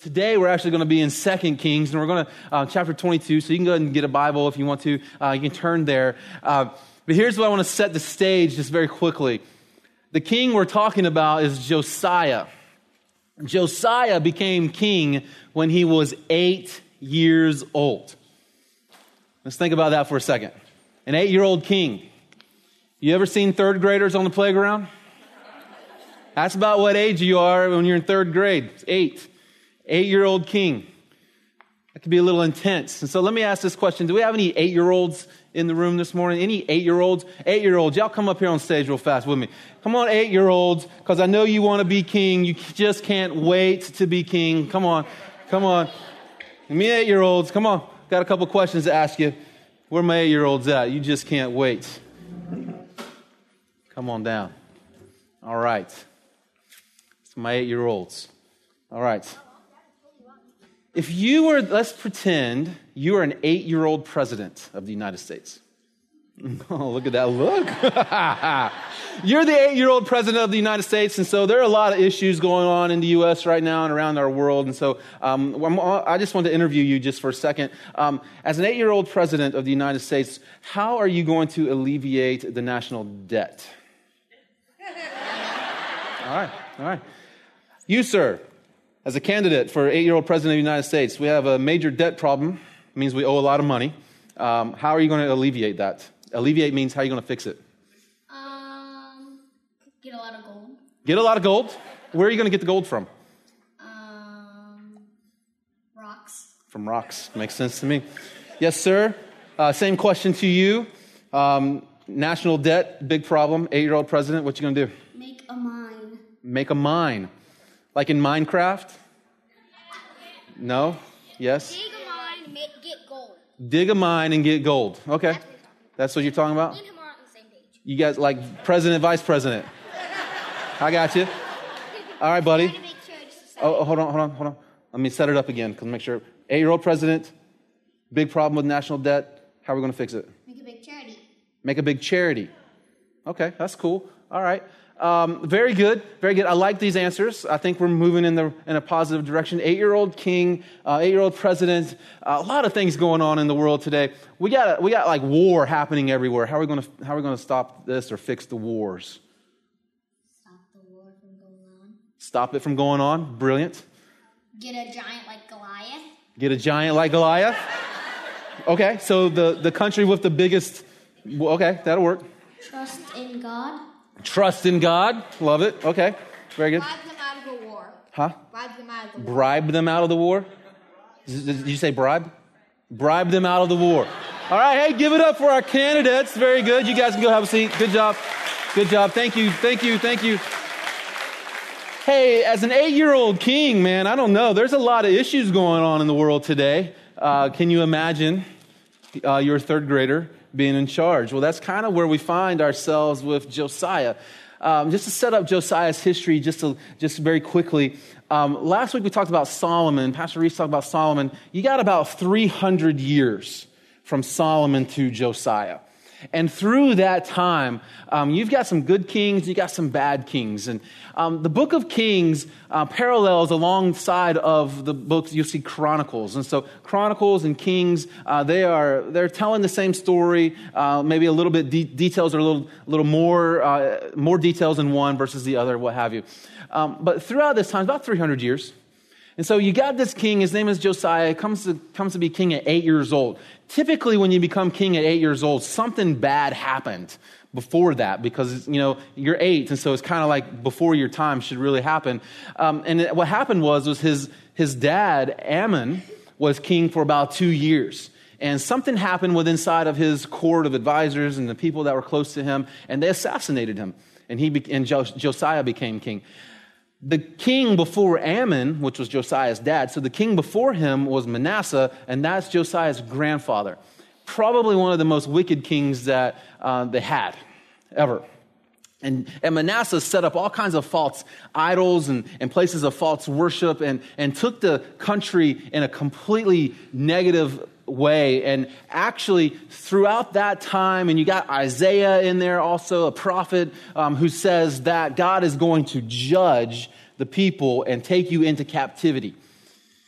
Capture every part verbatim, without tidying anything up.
Today, we're actually going to be in Second Kings, and we're going to, uh, chapter twenty-two, so you can go ahead and get a Bible if you want to. Uh, you can turn there. Uh, but here's what I want to set the stage just very quickly. The king we're talking about is Josiah. Josiah became king when he was eight years old. Let's think about that for a second. An eight-year-old king. You ever seen third graders on the playground? That's about what age you are when you're in third grade. It's eight. Eight-year-old king. That could be a little intense. And so let me ask this question. Do we have any eight-year-olds in the room this morning? Any eight-year-olds? Eight-year-olds, y'all come up here on stage real fast with me. Come on, eight-year-olds, because I know you want to be king. You just can't wait to be king. Come on. Come on. Me eight-year-olds, come on. Got a couple questions to ask you. Where are my eight-year-olds at? You just can't wait. Come on down. All right. It's my eight-year-olds. All right. If you were, let's pretend you are an eight-year-old president of the United States. Oh, look at that look. You're the eight-year-old president of the United States, and so there are a lot of issues going on in the U S right now and around our world. And so um, I'm, I just want to interview you just for a second. Um, as an eight-year-old president of the United States, how are you going to alleviate the national debt? All right, all right. You, sir, as a candidate for eight-year-old president of the United States, we have a major debt problem. It means we owe a lot of money. Um, how are you going to alleviate that? Alleviate means how are you going to fix it? Um, get a lot of gold. Get a lot of gold? Where are you going to get the gold from? Um, rocks. From rocks. Makes sense to me. Yes, sir. Uh, same question to you. Um, national debt, big problem. Eight-year-old president, what you going to do? Make a mine. Make a mine. Like in Minecraft? No? Yes? Dig a mine, make, get gold. Dig a mine and get gold. Okay. That's what you're talking about? Me and him are on the same page. You guys like president, vice president. I got you. All right, buddy. Trying to make sure it's Oh, hold on, hold on, hold on. Let me set it up again, because make sure. Eight-year-old president, big problem with national debt. How are we going to fix it? Make a big charity. Make a big charity. Okay, that's cool. All right. Um, very good, very good. I like these answers. I think we're moving in the in a positive direction. Eight-year-old king, uh, eight-year-old president. Uh, a lot of things going on in the world today. We got we got like war happening everywhere. How are we going to how are we going to stop this or fix the wars? Stop the war from going on. Stop it from going on. Brilliant. Get a giant like Goliath. Get a giant like Goliath. Okay, so the the country with the biggest. Okay, that'll work. Trust in God. Trust in God. Love it. Okay. Very good. Bribe them out of the war. Huh? Bribe them out of the war. Bribe them out of the war? Did you say bribe? Bribe them out of the war. All right. Hey, give it up for our candidates. Very good. You guys can go have a seat. Good job. Good job. Thank you. Thank you. Thank you. Hey, as an eight-year-old king, man, I don't know. There's a lot of issues going on in the world today. Uh, can you imagine uh, you're a third grader being in charge? Well, that's kind of where we find ourselves with Josiah. Um, just to set up Josiah's history just to, just very quickly, um, last week we talked about Solomon. Pastor Reese talked about Solomon. You got about three hundred years from Solomon to Josiah. And through that time, um, you've got some good kings, you got some bad kings. And um, the book of Kings uh, parallels alongside of the books, you see Chronicles. And so Chronicles and Kings, uh, they are, they're telling the same story, uh, maybe a little bit, de- details are a little, little more, uh, more details in one versus the other, what have you. Um, but throughout this time, about three hundred years, and so you got this king, his name is Josiah, comes to, comes to be king at eight years old. Typically, when you become king at eight years old, something bad happened before that because, you know, you're eight, and so it's kind of like before your time should really happen. Um, and it, what happened was, was his, his dad, Ammon, was king for about two years. And something happened with inside of his court of advisors and the people that were close to him, and they assassinated him. And, he be, and Josiah became king. The king before Ammon, which was Josiah's dad, so the king before him was Manasseh, and that's Josiah's grandfather. Probably one of the most wicked kings that uh, they had ever. And, and Manasseh set up all kinds of false idols and, and places of false worship and, and took the country in a completely negative way. And actually, throughout that time, and you got Isaiah in there also, a prophet um, who says that God is going to judge the people and take you into captivity.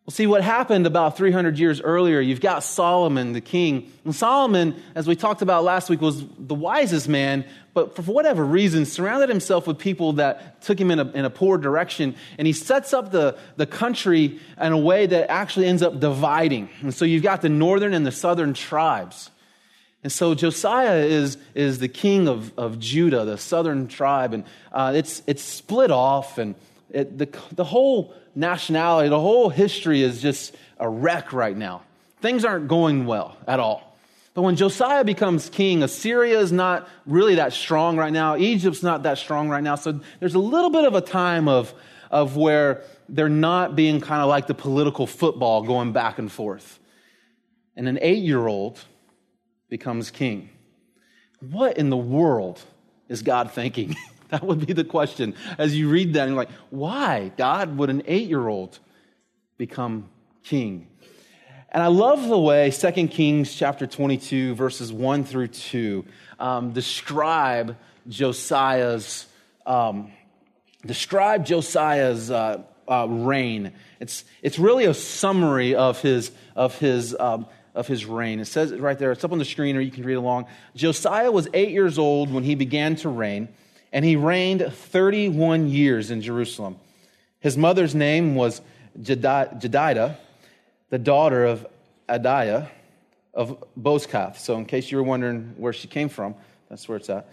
Well, see, what happened about three hundred years earlier, you've got Solomon, the king. And Solomon, as we talked about last week, was the wisest man, but for whatever reason, surrounded himself with people that took him in a, in a poor direction. And he sets up the, the country in a way that actually ends up dividing. And so you've got the northern and the southern tribes. And so Josiah is, is the king of, of Judah, the southern tribe. And uh, it's, it's split off, and it, the, the whole nationality, the whole history is just a wreck right now. Things aren't going well at all. But when Josiah becomes king, Assyria is not really that strong right now. Egypt's not that strong right now. So there's a little bit of a time of, of where they're not being kind of like the political football going back and forth. And an eight-year-old becomes king. What in the world is God thinking? That would be the question. As you read that, and you're like, why, God, would an eight-year-old become king? And I love the way Second Kings chapter twenty-two, verses one through two, um, describe Josiah's um, describe Josiah's uh, uh, reign. It's it's really a summary of his of his um, of his reign. It says it right there. It's up on the screen, or you can read along. Josiah was eight years old when he began to reign, and he reigned thirty-one years in Jerusalem. His mother's name was Jedidah, the daughter of Adiah of Bozkath. So in case you were wondering where she came from, that's where it's at.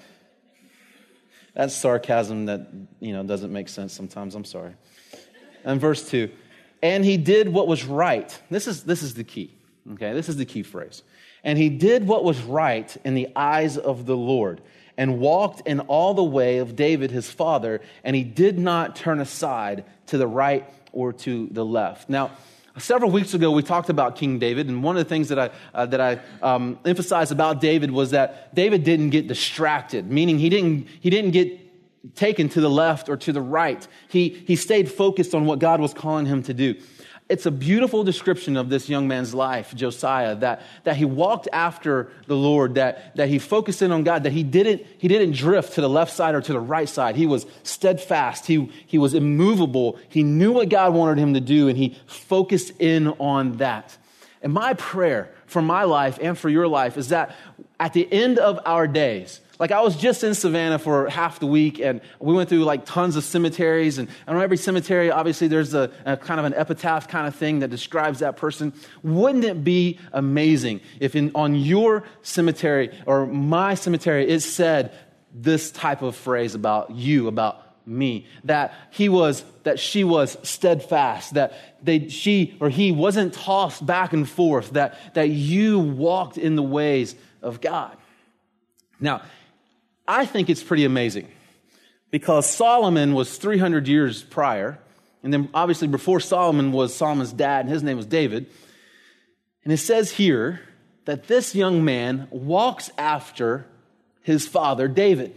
That's sarcasm that, you know, doesn't make sense sometimes. I'm sorry. And verse two, and he did what was right. This is this is the key. Okay, this is the key phrase. And he did what was right in the eyes of the Lord, and walked in all the way of David his father, and he did not turn aside to the right or to the left. Now, several weeks ago, we talked about King David, and one of the things that I uh, that I um, emphasized about David was that David didn't get distracted, meaning he didn't he didn't get taken to the left or to the right. He he stayed focused on what God was calling him to do. It's a beautiful description of this young man's life, Josiah, that, that he walked after the Lord, that, that he focused in on God, that he didn't, he didn't drift to the left side or to the right side. He was steadfast. He, he was immovable. He knew what God wanted him to do, and he focused in on that. And my prayer for my life and for your life is that at the end of our days, like I was just in Savannah for half the week, and we went through like tons of cemeteries, and I know every cemetery, obviously there's a, a kind of an epitaph kind of thing that describes that person. Wouldn't it be amazing if in on your cemetery or my cemetery it said this type of phrase about you, about me, that he was, that she was steadfast, that they, she or he wasn't tossed back and forth, that, that you walked in the ways of God. Now, I think it's pretty amazing because Solomon was three hundred years prior. And then obviously before Solomon was Solomon's dad, and his name was David. And it says here that this young man walks after his father, David.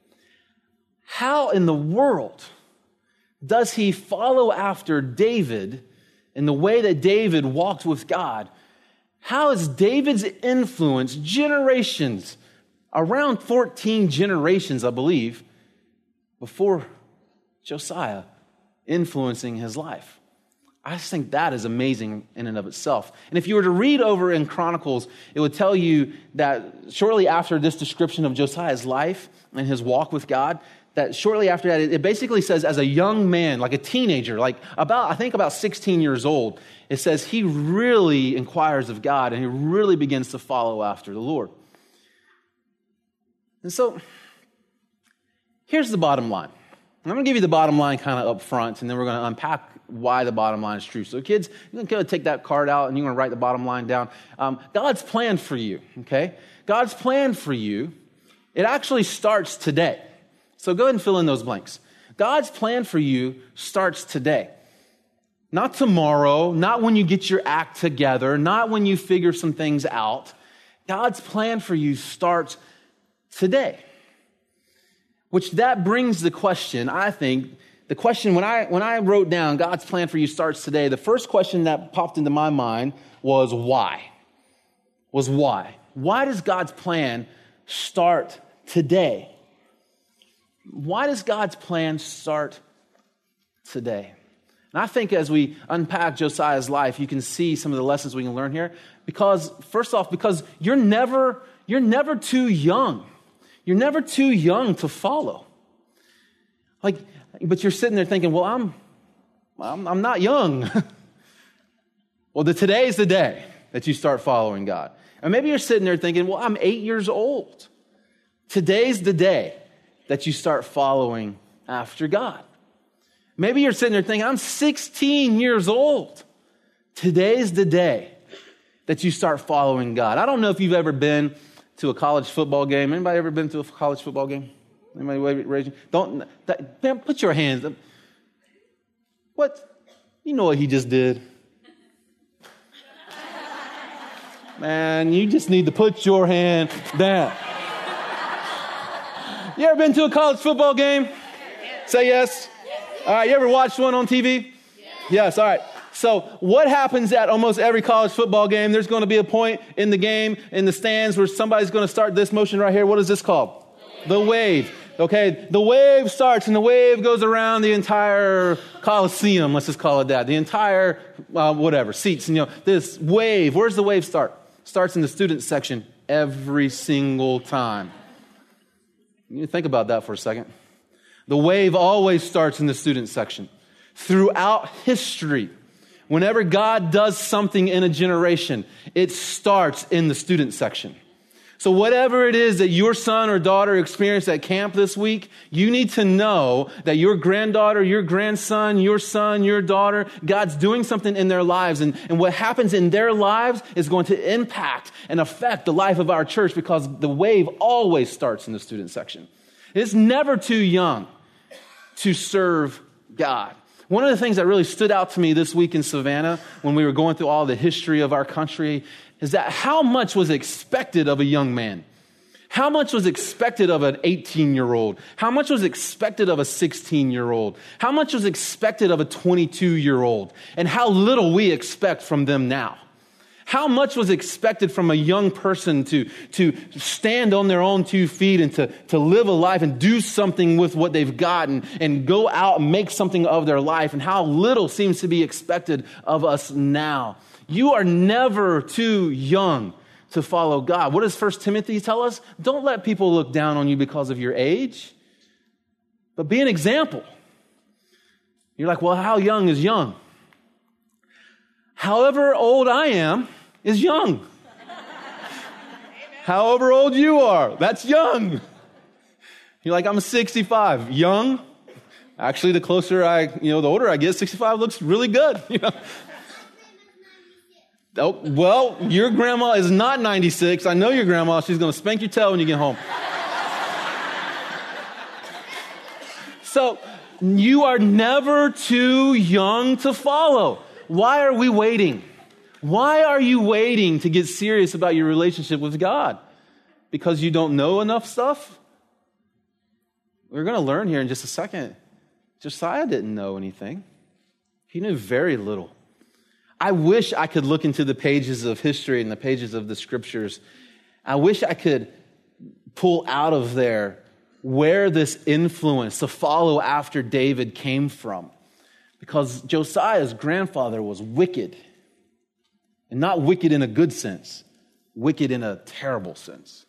How in the world does he follow after David in the way that David walked with God? How is David's influence generations, around fourteen generations, I believe, before Josiah, influencing his life? I just think that is amazing in and of itself. And if you were to read over in Chronicles, it would tell you that shortly after this description of Josiah's life and his walk with God, that shortly after that, it basically says as a young man, like a teenager, like about, I think about sixteen years old, it says he really inquires of God and he really begins to follow after the Lord. And so, here's the bottom line. I'm going to give you the bottom line kind of up front, and then we're going to unpack why the bottom line is true. So kids, you're going to kind of take that card out, and you're going to write the bottom line down. Um, God's plan for you, okay? God's plan for you, it actually starts today. So go ahead and fill in those blanks. God's plan for you starts today. Not tomorrow, not when you get your act together, not when you figure some things out. God's plan for you starts today. Which that brings the question, I think, the question when I when I wrote down God's plan for you starts today, the first question that popped into my mind was why? Was why? Why does God's plan start today? Why does God's plan start today? And I think as we unpack Josiah's life, you can see some of the lessons we can learn here. Because, first off, because you're never, you're never too young. You're never too young to follow. Like, but you're sitting there thinking, well, I'm, I'm, I'm not young. Well, the, today's the day that you start following God. And maybe you're sitting there thinking, well, I'm eight years old. Today's the day that you start following after God. Maybe you're sitting there thinking, I'm sixteen years old. Today's the day that you start following God. I don't know if you've ever been to a college football game. Anybody ever been to a college football game? Anybody raise your Don't, that, man, put your hands up. What? You know what he just did? Man, you just need to put your hand down. You ever been to a college football game? Say yes. All right, you ever watched one on T V? Yes, all right. So what happens at almost every college football game? There's going to be a point in the game, in the stands, where somebody's going to start this motion right here. What is this called? The wave. Okay, the wave starts, and the wave goes around the entire Coliseum. Let's just call it that. The entire, uh, whatever, seats. And, you know, this wave, where's the wave start? Starts in the student section every single time. You think about that for a second. The wave always starts in the student section. Throughout history, whenever God does something in a generation, it starts in the student section. So whatever it is that your son or daughter experienced at camp this week, you need to know that your granddaughter, your grandson, your son, your daughter, God's doing something in their lives. And, and what happens in their lives is going to impact and affect the life of our church, because the wave always starts in the student section. It's never too young to serve God. One of the things that really stood out to me this week in Savannah, when we were going through all the history of our country, is that how much was expected of a young man? How much was expected of an eighteen-year-old? How much was expected of a sixteen-year-old? How much was expected of a twenty-two-year-old? And how little we expect from them now. How much was expected from a young person to, to stand on their own two feet and to, to live a life and do something with what they've gotten and go out and make something of their life, and how little seems to be expected of us now. You are never too young to follow God. What does First Timothy tell us? Don't let people look down on you because of your age, but be an example. You're like, well, how young is young? However old I am is young. However old you are, that's young. You're like, I'm sixty-five. Young? Actually, the closer I, you know, the older I get, sixty-five looks really good. You know? Oh, well, your grandma is not ninety-six. I know your grandma. She's going to spank your tail when you get home. So, you are never too young to follow. Why are we waiting? Why are you waiting to get serious about your relationship with God? Because you don't know enough stuff? We're going to learn here in just a second. Josiah didn't know anything. He knew very little. I wish I could look into the pages of history and the pages of the scriptures. I wish I could pull out of there where this influence to follow after David came from. Because Josiah's grandfather was wicked. And not wicked in a good sense. Wicked in a terrible sense.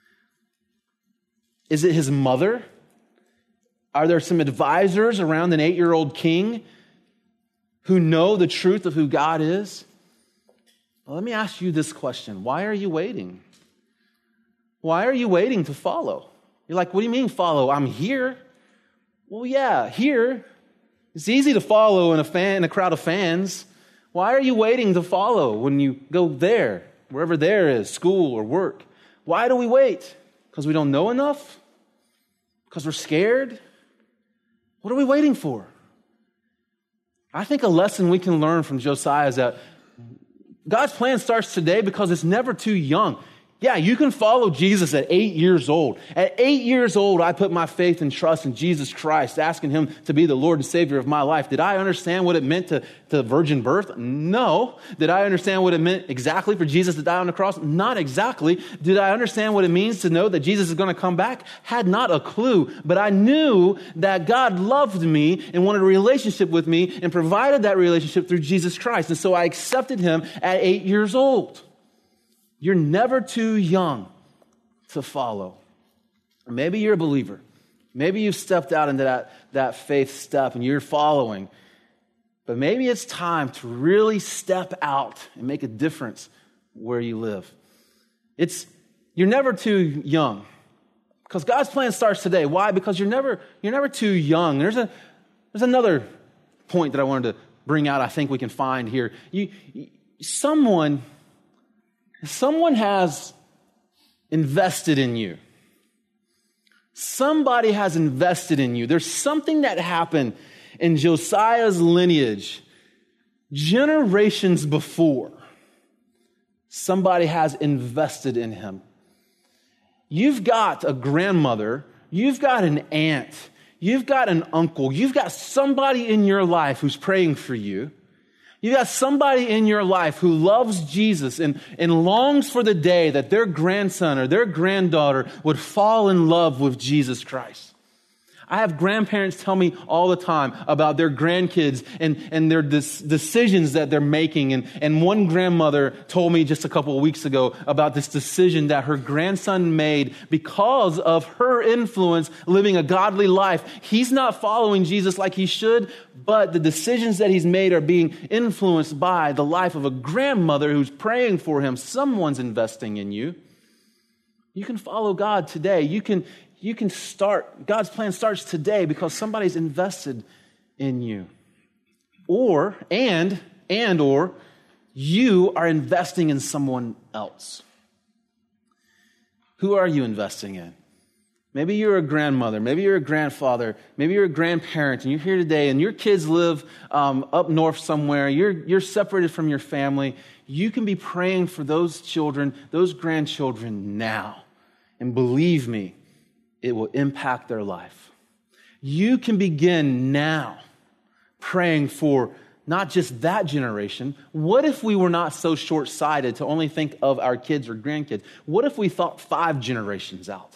Is it his mother? Are there some advisors around an eight-year-old king who know the truth of who God is? Well, let me ask you this question. Why are you waiting? Why are you waiting to follow? You're like, what do you mean follow? I'm here. Well, yeah, here. It's easy to follow in a fan, in a crowd of fans. Why are you waiting to follow when you go there, wherever there is, school or work? Why do we wait? Because we don't know enough? Because we're scared? What are we waiting for? I think a lesson we can learn from Josiah is that God's plan starts today because it's never too young. Yeah, you can follow Jesus at eight years old. At eight years old, I put my faith and trust in Jesus Christ, asking him to be the Lord and Savior of my life. Did I understand what it meant to, to virgin birth? No. Did I understand what it meant exactly for Jesus to die on the cross? Not exactly. Did I understand what it means to know that Jesus is going to come back? Had not a clue. But I knew that God loved me and wanted a relationship with me and provided that relationship through Jesus Christ. And so I accepted him at eight years old. You're never too young to follow. Maybe you're a believer. Maybe you've stepped out into that, that faith step and you're following. But maybe it's time to really step out and make a difference where you live. It's you're never too young. Because God's plan starts today. Why? Because you're never you're never too young. There's a there's another point that I wanted to bring out. I think we can find here. You someone Someone has invested in you. Somebody has invested in you. There's something that happened in Josiah's lineage generations before. Somebody has invested in him. You've got a grandmother. You've got an aunt. You've got an uncle. You've got somebody in your life who's praying for you. You got somebody in your life who loves Jesus and, and longs for the day that their grandson or their granddaughter would fall in love with Jesus Christ. I have grandparents tell me all the time about their grandkids and, and their dis- decisions that they're making. And, and one grandmother told me just a couple of weeks ago about this decision that her grandson made because of her influence living a godly life. He's not following Jesus like he should, but the decisions that he's made are being influenced by the life of a grandmother who's praying for him. Someone's investing in you. You can follow God today. You can You can start, God's plan starts today because somebody's invested in you. Or, and, and or, you are investing in someone else. Who are you investing in? Maybe you're a grandmother, maybe you're a grandfather, maybe you're a grandparent, and you're here today, and your kids live um, up north somewhere, you're, you're separated from your family. You can be praying for those children, those grandchildren now. And believe me, it will impact their life. You can begin now praying for not just that generation. What if we were not so short-sighted to only think of our kids or grandkids? What if we thought five generations out?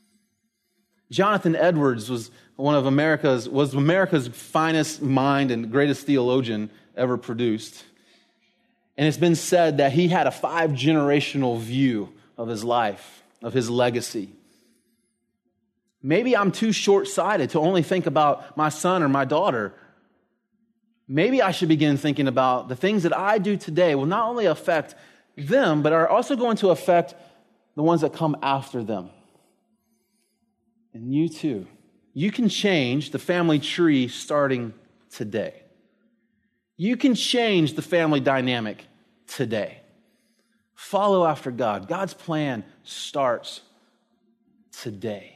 Jonathan Edwards was one of America's, was America's finest mind and greatest theologian ever produced. And it's been said that he had a five-generational view of his life, of his legacy. Maybe I'm too short-sighted to only think about my son or my daughter. Maybe I should begin thinking about the things that I do today will not only affect them, but are also going to affect the ones that come after them. And you too. You can change the family tree starting today. You can change the family dynamic today. Follow after God. God's plan starts today.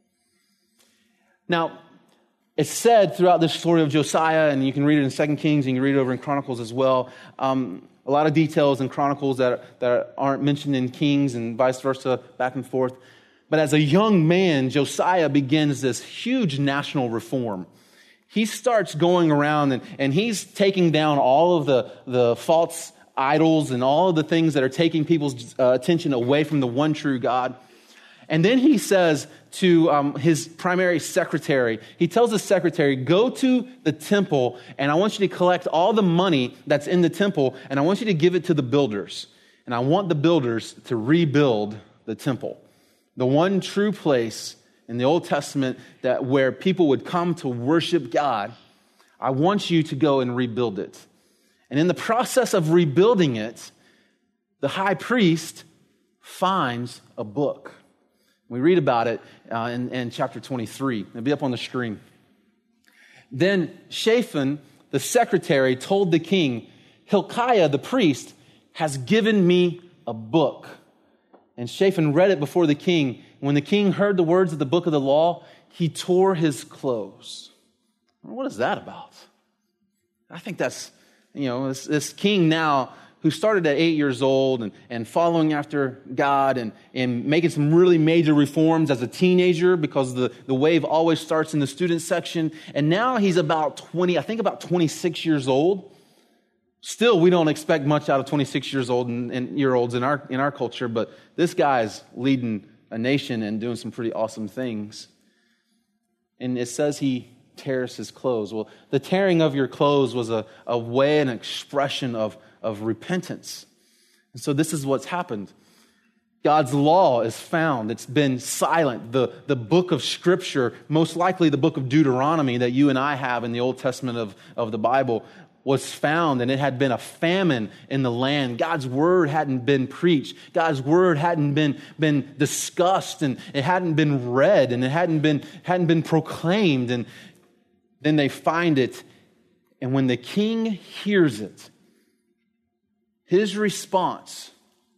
Now, it's said throughout this story of Josiah, and you can read it in Second Kings, and you can read it over in Chronicles as well. Um, a lot of details in Chronicles that, that aren't mentioned in Kings and vice versa, back and forth. But as a young man, Josiah begins this huge national reform. He starts going around and, and he's taking down all of the, the false idols and all of the things that are taking people's uh, attention away from the one true God. And then he says to um, his primary secretary, he tells his secretary, go to the temple and I want you to collect all the money that's in the temple and I want you to give it to the builders. And I want the builders to rebuild the temple. The one true place in the Old Testament that where people would come to worship God. I want you to go and rebuild it. And in the process of rebuilding it, the high priest finds a book. We read about it uh, in, in chapter twenty-three. It'll be up on the screen. Then Shaphan, the secretary, told the king, Hilkiah, the priest, has given me a book. And Shaphan read it before the king. When the king heard the words of the book of the law, he tore his clothes. What is that about? I think that's, you know, this, this king now who started at eight years old and, and following after God and, and making some really major reforms as a teenager because the, the wave always starts in the student section. And now he's about twenty, I think about twenty-six years old. Still, we don't expect much out of twenty-six years old and, and year olds in our in our culture, but this guy's leading a nation and doing some pretty awesome things. And it says he tears his clothes. Well, the tearing of your clothes was a, a way, an expression of, of repentance. And so this is what's happened. God's law is found. It's been silent. The, the book of Scripture, most likely the book of Deuteronomy that you and I have in the Old Testament of, of the Bible, was found, and it had been a famine in the land. God's word hadn't been preached. God's word hadn't been, been discussed, and it hadn't been read, and it hadn't been, hadn't been proclaimed. And then they find it, and when the king hears it, his response,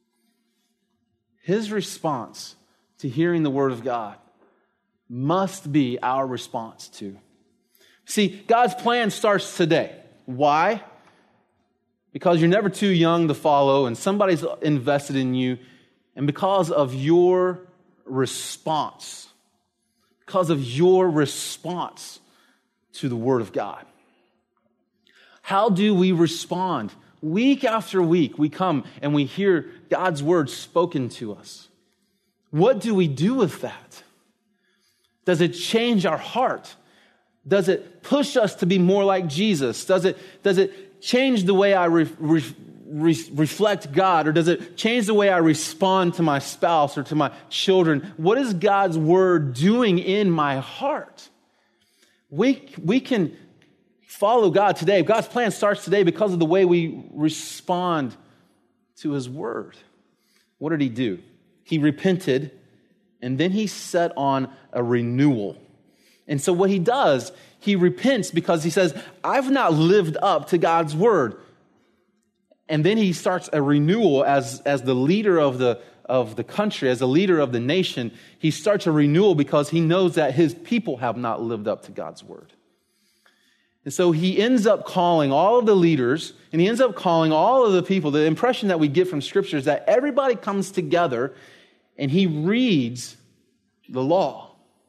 his response to hearing the word of God must be our response too. See, God's plan starts today. Why? Because you're never too young to follow, and somebody's invested in you, and because of your response, because of your response to the Word of God. How do we respond? Week after week, we come and we hear God's Word spoken to us. What do we do with that? Does it change our heart? Does it push us to be more like Jesus? Does it, does it change the way I re, re, re, reflect God? Or does it change the way I respond to my spouse or to my children? What is God's word doing in my heart? We, we can follow God today. God's plan starts today because of the way we respond to his word. What did he do? He repented, and then he set on a renewal. And so what he does, he repents because he says, I've not lived up to God's word. And then he starts a renewal as, as the leader of the, of the country, as the leader of the nation. He starts a renewal because he knows that his people have not lived up to God's word. And so he ends up calling all of the leaders, and he ends up calling all of the people. The impression that we get from Scripture is that everybody comes together and he reads the law.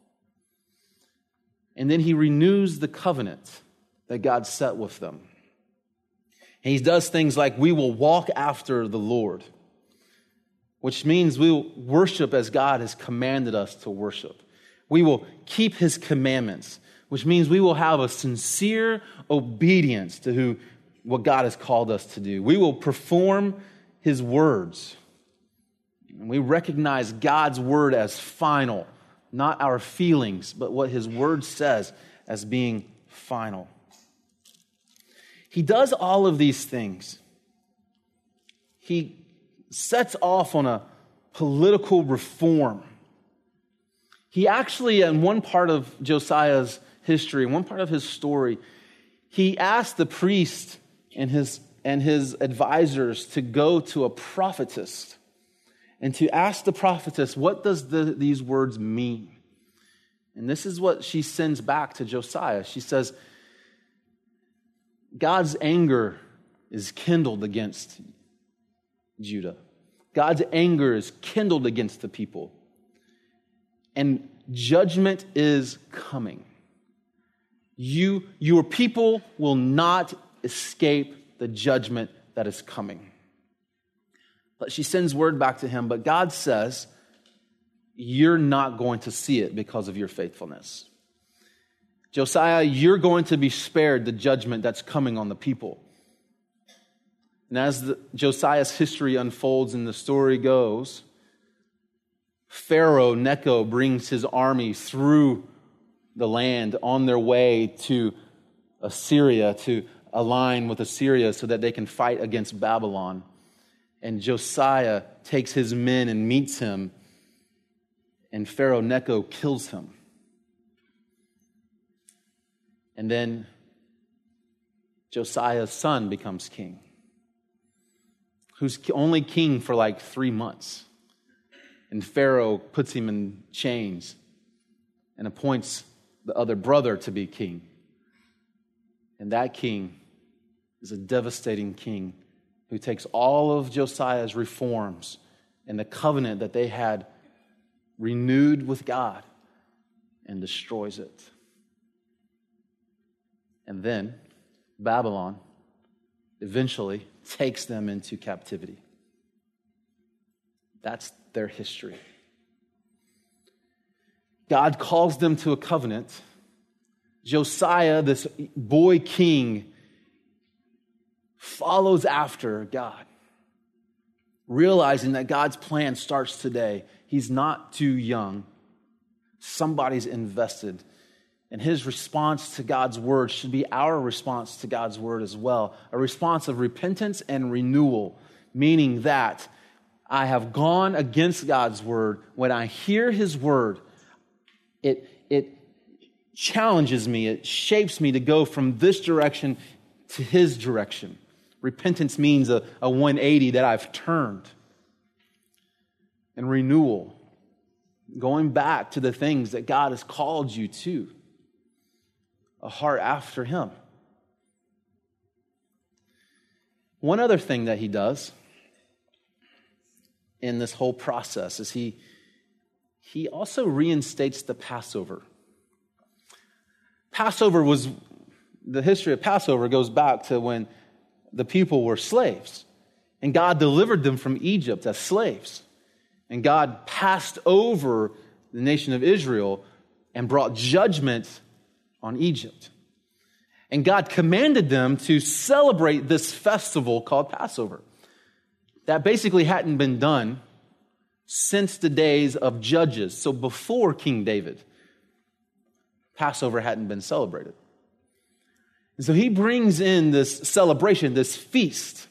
And then he renews the covenant that God set with them. And he does things like we will walk after the Lord, which means we will worship as God has commanded us to worship. We will keep his commandments, which means we will have a sincere obedience to who, what God has called us to do. We will perform his words. And we recognize God's word as final. Not our feelings, but what his word says as being final. He does all of these things. He sets off on a political reform. He actually, in one part of Josiah's history, in one part of his story, he asked the priest and his, and his advisors to go to a prophetess and to ask the prophetess, what does the, these words mean? And this is what she sends back to Josiah. She says, God's anger is kindled against Judah. God's anger is kindled against the people. And judgment is coming. You, your people will not escape the judgment that is coming. But she sends word back to him, but God says, you're not going to see it because of your faithfulness. Josiah, you're going to be spared the judgment that's coming on the people. And as the, Josiah's history unfolds and the story goes, Pharaoh Necho brings his army through the land on their way to Assyria to align with Assyria so that they can fight against Babylon. And Josiah takes his men and meets him, and Pharaoh Necho kills him. And then Josiah's son becomes king, who's only king for like three months. And Pharaoh puts him in chains and appoints the other brother to be king. And that king is a devastating king who takes all of Josiah's reforms and the covenant that they had renewed with God and destroys it. And then Babylon eventually takes them into captivity. That's their history. God calls them to a covenant. Josiah, this boy king, follows after God, realizing that God's plan starts today. He's not too young. Somebody's invested. And his response to God's word should be our response to God's word as well. A response of repentance and renewal, meaning that I have gone against God's word. When I hear his word, it, it challenges me, it shapes me to go from this direction to his direction. Repentance means a, a one eighty that I've turned. And renewal, going back to the things that God has called you to. A heart after him. One other thing that he does in this whole process is he, he also reinstates the Passover. Passover was, the history of Passover goes back to when the people were slaves. And God delivered them from Egypt as slaves. And God passed over the nation of Israel and brought judgment on Egypt. And God commanded them to celebrate this festival called Passover. That basically hadn't been done since the days of Judges. So before King David, Passover hadn't been celebrated. And so he brings in this celebration, this feast.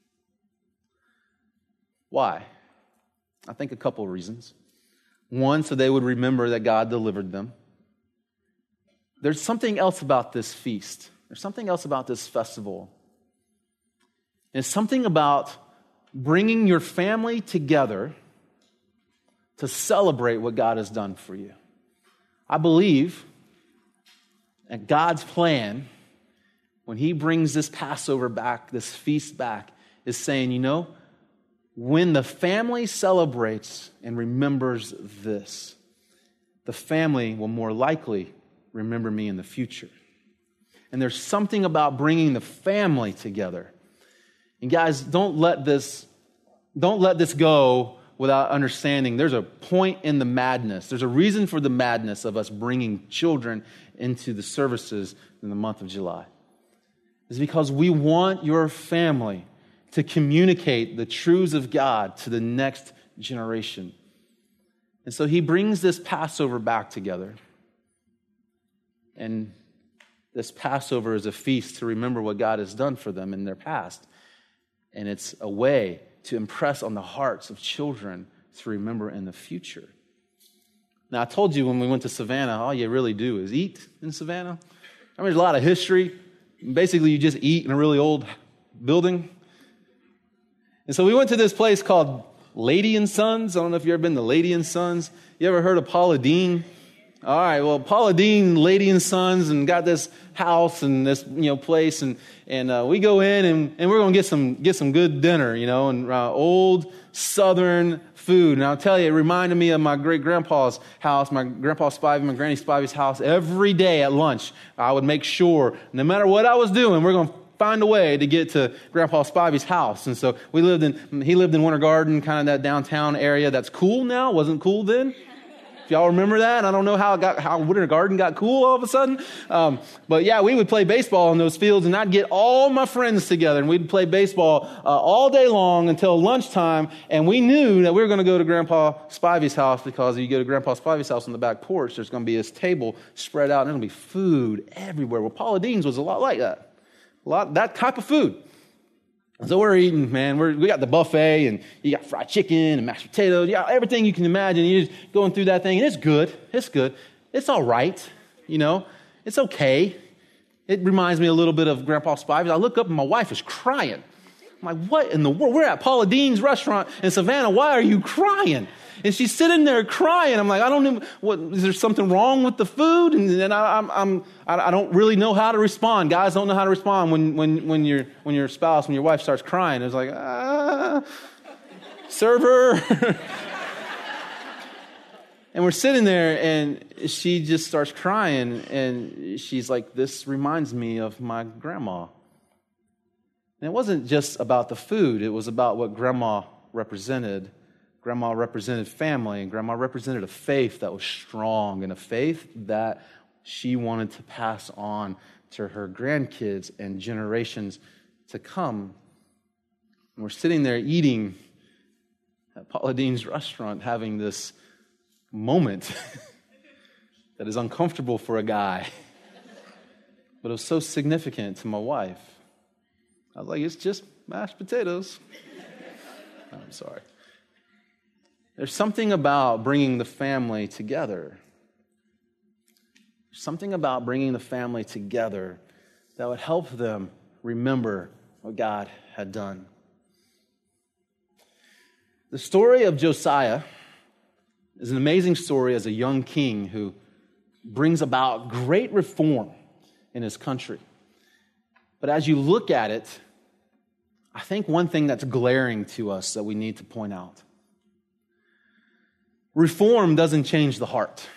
Why? I think a couple of reasons. One, so they would remember that God delivered them. There's something else about this feast. There's something else about this festival. It's something about bringing your family together to celebrate what God has done for you. I believe that God's plan, when he brings this Passover back, this feast back, is saying, you know, when the family celebrates and remembers this, the family will more likely remember me in the future. And there's something about bringing the family together. And guys, don't let this, don't let this go without understanding there's a point in the madness. There's a reason for the madness of us bringing children into the services in the month of July. It's because we want your family to communicate the truths of God to the next generation. And so he brings this Passover back together. And this Passover is a feast to remember what God has done for them in their past. And it's a way to impress on the hearts of children to remember in the future. Now, I told you when we went to Savannah, all you really do is eat in Savannah. I mean, there's a lot of history. Basically, you just eat in a really old building. And so we went to this place called Lady and Sons. I don't know if you've ever been to Lady and Sons. You ever heard of Paula Deen? All right, well, Paula Deen, Lady and Sons, and got this house and this, you know, place, and and uh, we go in and, and we're gonna get some get some good dinner, you know, and uh, old Southern food. And I'll tell you, it reminded me of my great grandpa's house, my grandpa Spivey, my granny Spivey's house. Every day at lunch, I would make sure, no matter what I was doing, we're gonna find a way to get to Grandpa Spivey's house. And so we lived in, he lived in Winter Garden, kind of that downtown area that's cool now, wasn't cool then. If y'all remember that, I don't know how it got, how Winter Garden got cool all of a sudden. Um, but yeah, we would play baseball in those fields, and I'd get all my friends together, and we'd play baseball uh, all day long until lunchtime. And we knew that we were going to go to Grandpa Spivey's house, because if you go to Grandpa Spivey's house on the back porch, there's going to be this table spread out, and there's going to be food everywhere. Well, Paula Deen's was a lot like that. A lot, that type of food. So we're eating, man. We're, we got the buffet, and you got fried chicken and mashed potatoes. You got everything you can imagine. You're just going through that thing, and it's good. It's good. It's all right. You know, it's okay. It reminds me a little bit of Grandpa Spivey's. I look up, and my wife is crying. I'm like, what in the world? We're at Paula Deen's restaurant in Savannah. Why are you crying? And she's sitting there crying. I'm like, I don't know, what, is there something wrong with the food? And then I, I'm, I'm, I don't really know how to respond. Guys don't know how to respond when, when, when your, when your spouse, when your wife starts crying. It's like, ah, serve her. And we're sitting there, and she just starts crying, and she's like, this reminds me of my grandma. And it wasn't just about the food. It was about what grandma represented. Grandma represented family, and grandma represented a faith that was strong, and a faith that she wanted to pass on to her grandkids and generations to come. And we're sitting there eating at Paula Deen's restaurant, having this moment that is uncomfortable for a guy, but it was so significant to my wife. I was like, it's just mashed potatoes. I'm sorry. There's something about bringing the family together. Something about bringing the family together that would help them remember what God had done. The story of Josiah is an amazing story as a young king who brings about great reform in his country. But as you look at it, I think one thing that's glaring to us that we need to point out. Reform doesn't change the heart.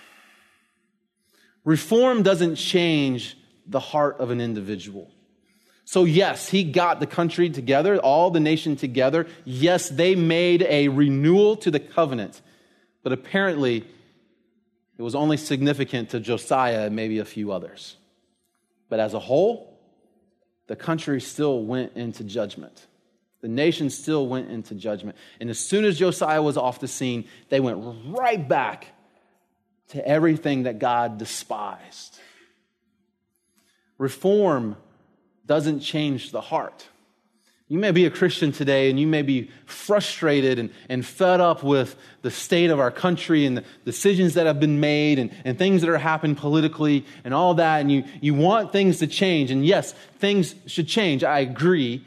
Reform doesn't change the heart of an individual. So yes, he got the country together, all the nation together. Yes, they made a renewal to the covenant. But apparently, it was only significant to Josiah and maybe a few others. But as a whole, the country still went into judgment. The nation still went into judgment. And as soon as Josiah was off the scene, they went right back to everything that God despised. Reform doesn't change the heart. You may be a Christian today and you may be frustrated and, and fed up with the state of our country and the decisions that have been made and, and things that are happening politically and all that. And you, you want things to change. And yes, things should change. I agree.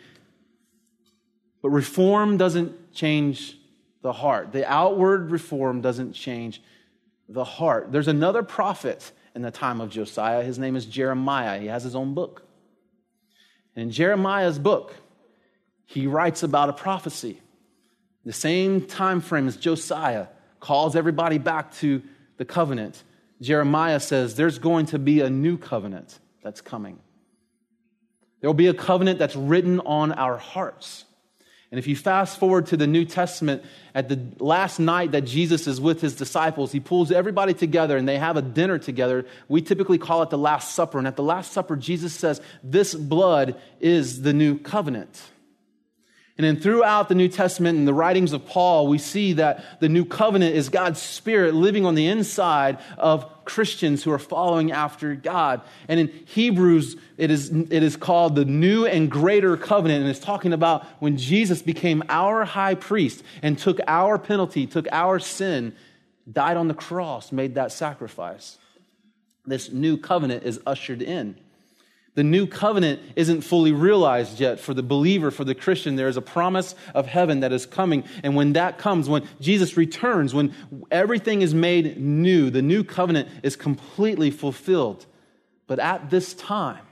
But reform doesn't change the heart. The outward reform doesn't change the heart. There's another prophet in the time of Josiah. His name is Jeremiah. He has his own book. And in Jeremiah's book, he writes about a prophecy. The same time frame as Josiah calls everybody back to the covenant. Jeremiah says there's going to be a new covenant that's coming. There will be a covenant that's written on our hearts. And if you fast forward to the New Testament, at the last night that Jesus is with his disciples, he pulls everybody together and they have a dinner together. We typically call it the Last Supper. And at the Last Supper, Jesus says, this blood is the new covenant. And then throughout the New Testament and the writings of Paul, we see that the new covenant is God's Spirit living on the inside of Christians who are following after God. And in Hebrews, it is, it is called the new and greater covenant. And it's talking about when Jesus became our high priest and took our penalty, took our sin, died on the cross, made that sacrifice. This new covenant is ushered in. The new covenant isn't fully realized yet for the believer, for the Christian. There is a promise of heaven that is coming. And when that comes, when Jesus returns, when everything is made new, the new covenant is completely fulfilled. But at this time,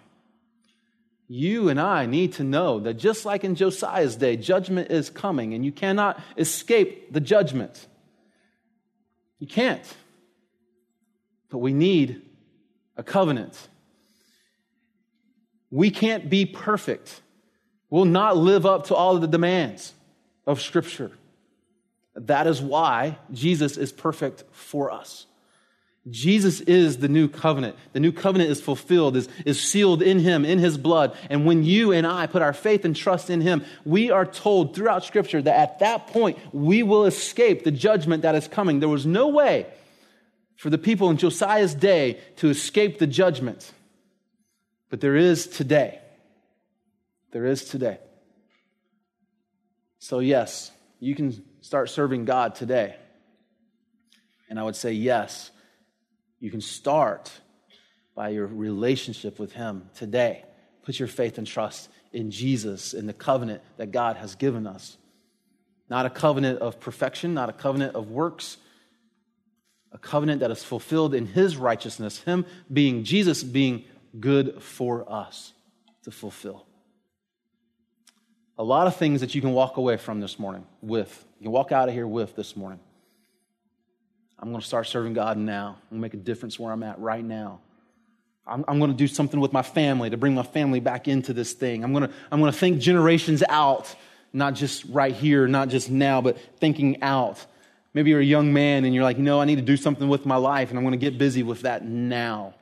you and I need to know that just like in Josiah's day, judgment is coming and you cannot escape the judgment. You can't. But we need a covenant. We can't be perfect. We'll not live up to all of the demands of Scripture. That is why Jesus is perfect for us. Jesus is the new covenant. The new covenant is fulfilled, is, is sealed in Him, in His blood. And when you and I put our faith and trust in Him, we are told throughout Scripture that at that point, we will escape the judgment that is coming. There was no way for the people in Josiah's day to escape the judgment. But there is today. There is today. So yes, you can start serving God today. And I would say yes, you can start by your relationship with Him today. Put your faith and trust in Jesus, in the covenant that God has given us. Not a covenant of perfection, not a covenant of works, a covenant that is fulfilled in his righteousness, him being, Jesus being good for us to fulfill. A lot of things that you can walk away from this morning with. You can walk out of here with this morning. I'm going to start serving God now. I'm going to make a difference where I'm at right now. I'm, I'm going to do something with my family to bring my family back into this thing. I'm going to, I'm going to think generations out, not just right here, not just now, but thinking out. Maybe you're a young man and you're like, you know, I need to do something with my life and I'm going to get busy with that now.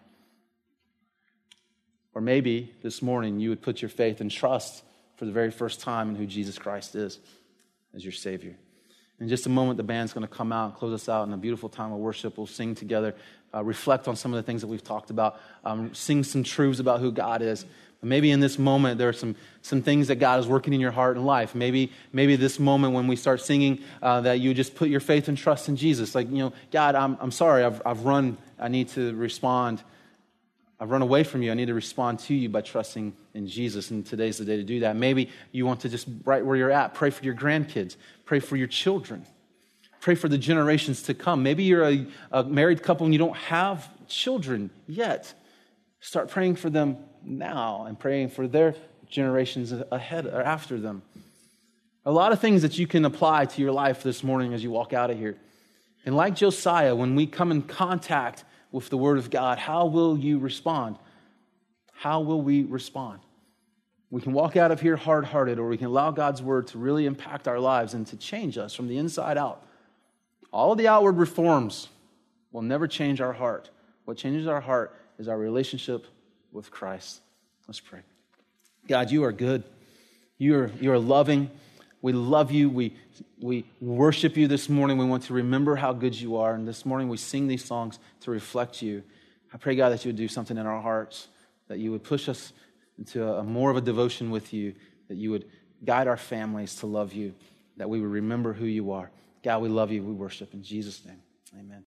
Or maybe this morning you would put your faith and trust for the very first time in who Jesus Christ is as your Savior. In just a moment, the band's going to come out and close us out in a beautiful time of worship. We'll sing together, uh, reflect on some of the things that we've talked about, um, sing some truths about who God is. But maybe in this moment, there are some, some things that God is working in your heart and life. Maybe maybe this moment when we start singing uh, that you just put your faith and trust in Jesus. Like, you know, God, I'm I'm sorry, I've I've run. I need to respond. I've run away from you. I need to respond to you by trusting in Jesus. And today's the day to do that. Maybe you want to just, right where you're at, pray for your grandkids. Pray for your children. Pray for the generations to come. Maybe you're a, a married couple and you don't have children yet. Start praying for them now and praying for their generations ahead or after them. A lot of things that you can apply to your life this morning as you walk out of here. And like Josiah, when we come in contact with the Word of God, how will you respond? How will we respond? We can walk out of here hard-hearted, or we can allow God's Word to really impact our lives and to change us from the inside out. All of the outward reforms will never change our heart. What changes our heart is our relationship with Christ. Let's pray. God, you are good. You are, you are loving. We love you. We, we worship you this morning. We want to remember how good you are. And this morning we sing these songs to reflect you. I pray, God, that you would do something in our hearts, that you would push us into a, a more of a devotion with you, that you would guide our families to love you, that we would remember who you are. God, we love you. We worship in Jesus' name. Amen.